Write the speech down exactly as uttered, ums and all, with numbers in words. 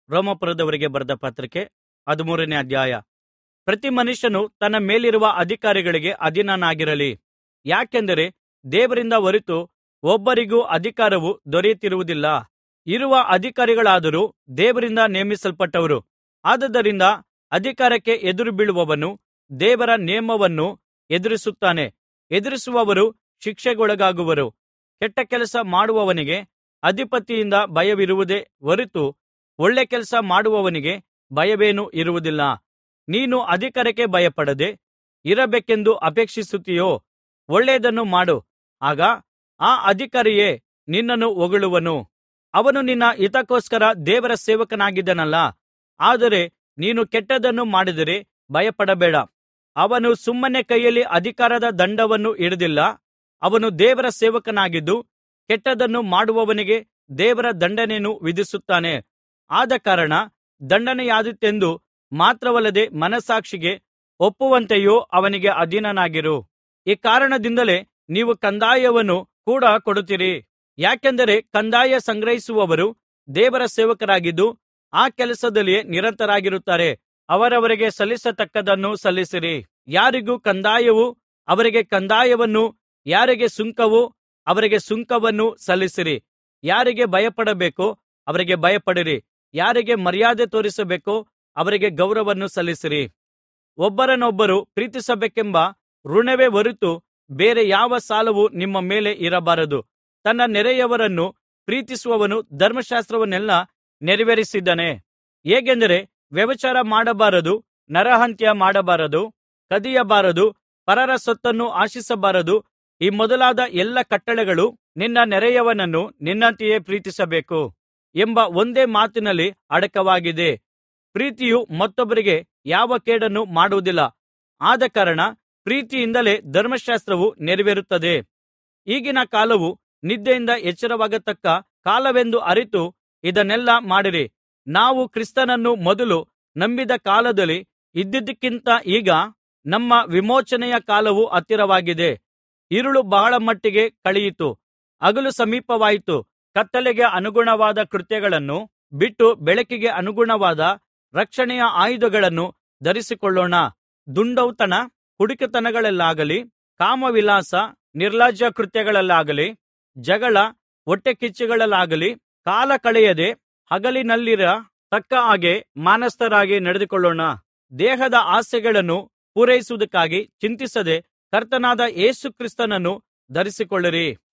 ರೋಮಾಪುರದವರಿಗೆ ಬರೆದ ಪತ್ರಿಕೆ ಹದಿಮೂರನೇ ಅಧ್ಯಾಯ. ಪ್ರತಿ ಮನುಷ್ಯನು ತನ್ನ ಮೇಲಿರುವ ಅಧಿಕಾರಿಗಳಿಗೆ ಅಧೀನನಾಗಿರಲಿ. ಯಾಕೆಂದರೆ ದೇವರಿಂದ ಹೊರತು ಒಬ್ಬರಿಗೂ ಅಧಿಕಾರವು ದೊರೆಯುತ್ತಿರುವುದಿಲ್ಲ. ಇರುವ ಅಧಿಕಾರಿಗಳಾದರೂ ದೇವರಿಂದ ನೇಮಿಸಲ್ಪಟ್ಟವರು. ಆದುದರಿಂದ ಅಧಿಕಾರಕ್ಕೆ ಎದುರುಬೀಳುವವನು ದೇವರ ನೇಮವನ್ನು ಎದುರಿಸುತ್ತಾನೆ. ಎದುರಿಸುವವರು ಶಿಕ್ಷೆಗೊಳಗಾಗುವರು. ಕೆಟ್ಟ ಕೆಲಸ ಮಾಡುವವನಿಗೆ ಅಧಿಪತಿಯಿಂದ ಭಯವಿರುವುದೇ ಹೊರತು ಒಳ್ಳೆ ಕೆಲಸ ಮಾಡುವವನಿಗೆ ಭಯವೇನೂ ಇರುವುದಿಲ್ಲ. ನೀನು ಅಧಿಕಾರಕ್ಕೆ ಭಯಪಡದೆ ಇರಬೇಕೆಂದು ಅಪೇಕ್ಷಿಸುತ್ತೀಯೋ? ಒಳ್ಳೆಯದನ್ನು ಮಾಡು, ಆಗ ಆ ಅಧಿಕಾರಿಯೇ ನಿನ್ನನ್ನು ಹೊಗಳುವನು. ಅವನು ನಿನ್ನ ಹಿತಕ್ಕೋಸ್ಕರ ದೇವರ ಸೇವಕನಾಗಿದ್ದಾನಲ್ಲಾ. ಆದರೆ ನೀನು ಕೆಟ್ಟದ್ದನ್ನು ಮಾಡಿದರೆ ಭಯಪಡಬೇಡ. ಅವನು ಸುಮ್ಮನೆ ಕೈಯಲ್ಲಿ ಅಧಿಕಾರದ ದಂಡವನ್ನು ಹಿಡಿದಿಲ್ಲ. ಅವನು ದೇವರ ಸೇವಕನಾಗಿದ್ದು ಕೆಟ್ಟದ್ದನ್ನು ಮಾಡುವವನಿಗೆ ದೇವರ ದಂಡನೆಯನ್ನು ವಿಧಿಸುತ್ತಾನೆ. ಆದಕಾರಣ ದಂಡನೆಯಾದೀತೆಂದು ಮಾತ್ರವಲ್ಲದೆ ಮನಸ್ಸಾಕ್ಷಿಗೆ ಒಪ್ಪುವಂತೆಯೂ ಅವನಿಗೆ ಅಧೀನನಾಗಿರು. ಈ ಕಾರಣದಿಂದಲೇ ನೀವು ಕಂದಾಯವನ್ನು ಕೂಡ ಕೊಡುತ್ತೀರಿ. ಯಾಕೆಂದರೆ ಕಂದಾಯ ಸಂಗ್ರಹಿಸುವವರು ದೇವರ ಸೇವಕರಾಗಿದ್ದು ಆ ಕೆಲಸದಲ್ಲಿಯೇ ನಿರತರಾಗಿರುತ್ತಾರೆ. ಅವರವರಿಗೆ ಸಲ್ಲಿಸತಕ್ಕದ್ದನ್ನು ಸಲ್ಲಿಸಿರಿ. ಯಾರಿಗೂ ಕಂದಾಯವೂ ಅವರಿಗೆ ಕಂದಾಯವನ್ನೂ, ಯಾರಿಗೆ ಸುಂಕವೋ ಅವರಿಗೆ ಸುಂಕವನ್ನೂ ಸಲ್ಲಿಸಿರಿ. ಯಾರಿಗೆ ಭಯಪಡಬೇಕೋ ಅವರಿಗೆ ಭಯಪಡಿರಿ. ಯಾರಿಗೆ ಮರ್ಯಾದೆ ತೋರಿಸಬೇಕೋ ಅವರಿಗೆ ಗೌರವವನ್ನು ಸಲ್ಲಿಸಿರಿ. ಒಬ್ಬರನ್ನೊಬ್ಬರು ಪ್ರೀತಿಸಬೇಕೆಂಬ ಋಣವೇ ಹೊರತು ಬೇರೆ ಯಾವ ಸಾಲವೂ ನಿಮ್ಮ ಮೇಲೆ ಇರಬಾರದು. ತನ್ನ ನೆರೆಯವರನ್ನು ಪ್ರೀತಿಸುವವನು ಧರ್ಮಶಾಸ್ತ್ರವನ್ನೆಲ್ಲಾ ನೆರವೇರಿಸಿದ್ದಾನೆ. ಹೇಗೆಂದರೆ ವ್ಯಭಿಚಾರ ಮಾಡಬಾರದು, ನರಹತ್ಯ ಮಾಡಬಾರದು, ಕದಿಯಬಾರದು, ಪರರ ಸೊತ್ತನ್ನು ಆಶಿಸಬಾರದು, ಈ ಮೊದಲಾದ ಎಲ್ಲಾ ಕಟ್ಟಳೆಗಳು ನಿನ್ನ ನೆರೆಯವನನ್ನು ನಿನ್ನಂತೆಯೇ ಪ್ರೀತಿಸಬೇಕು ಎಂಬ ಒಂದೇ ಮಾತಿನಲ್ಲಿ ಅಡಕವಾಗಿದೆ. ಪ್ರೀತಿಯು ಮತ್ತೊಬ್ಬರಿಗೆ ಯಾವ ಕೇಡನ್ನು ಮಾಡುವುದಿಲ್ಲ. ಆದಕಾರಣ ಪ್ರೀತಿಯಿಂದಲೇ ಧರ್ಮಶಾಸ್ತ್ರವು ನೆರವೇರುತ್ತದೆ. ಈಗಿನ ಕಾಲವು ನಿದ್ದೆಯಿಂದ ಎಚ್ಚರವಾಗತಕ್ಕ ಕಾಲವೆಂದು ಅರಿತು ಇದನ್ನೆಲ್ಲಾ ಮಾಡಿರಿ. ನಾವು ಕ್ರಿಸ್ತನನ್ನು ಮೊದಲು ನಂಬಿದ ಕಾಲದಲ್ಲಿ ಇದ್ದುದಕ್ಕಿಂತ ಈಗ ನಮ್ಮ ವಿಮೋಚನೆಯ ಕಾಲವು ಹತ್ತಿರವಾಗಿದೆ. ഇരുಳು ಬಹಳ ಮಟ್ಟಿಗೆ ಕಳೆಯಿತು, ಹಗಲು ಸಮೀಪವಾಯಿತು. ಕತ್ತಲೆಗೆ ಅನುಗುಣವಾದ ಕೃತ್ಯಗಳನ್ನು ಬಿಟ್ಟು ಬೆಳಕಿಗೆ ಅನುಗುಣವಾದ ರಕ್ಷಣೆಯ ಆಯುಧಗಳನ್ನು ಧರಿಸಿಕೊಳ್ಳೋಣ. ದುಂದೌತಣ, ಕುಡಿಕತನಗಳಲ್ಲಾಗಲಿ, ಕಾಮವಿಲಾಸ, ನಿರ್ಲಜ್ಜ ಕೃತ್ಯಗಳಲ್ಲಾಗಲಿ, ಜಗಳ, ಹೊಟ್ಟೆಕಿಚ್ಚುಗಳಲ್ಲಾಗಲಿ ಕಾಲ ಕಳೆಯದೆ ಹಗಲಿನಲ್ಲಿರ ತಕ್ಕ ಹಾಗೆ ಮಾನಸ್ಥರಾಗಿ ನಡೆದುಕೊಳ್ಳೋಣ. ದೇಹದ ಆಸೆಗಳನ್ನು ಪೂರೈಸುವುದಕ್ಕಾಗಿ ಚಿಂತಿಸದೆ ಕರ್ತನಾದ ಯೇಸು ಕ್ರಿಸ್ತನನ್ನು ಧರಿಸಿಕೊಳ್ಳಿರಿ.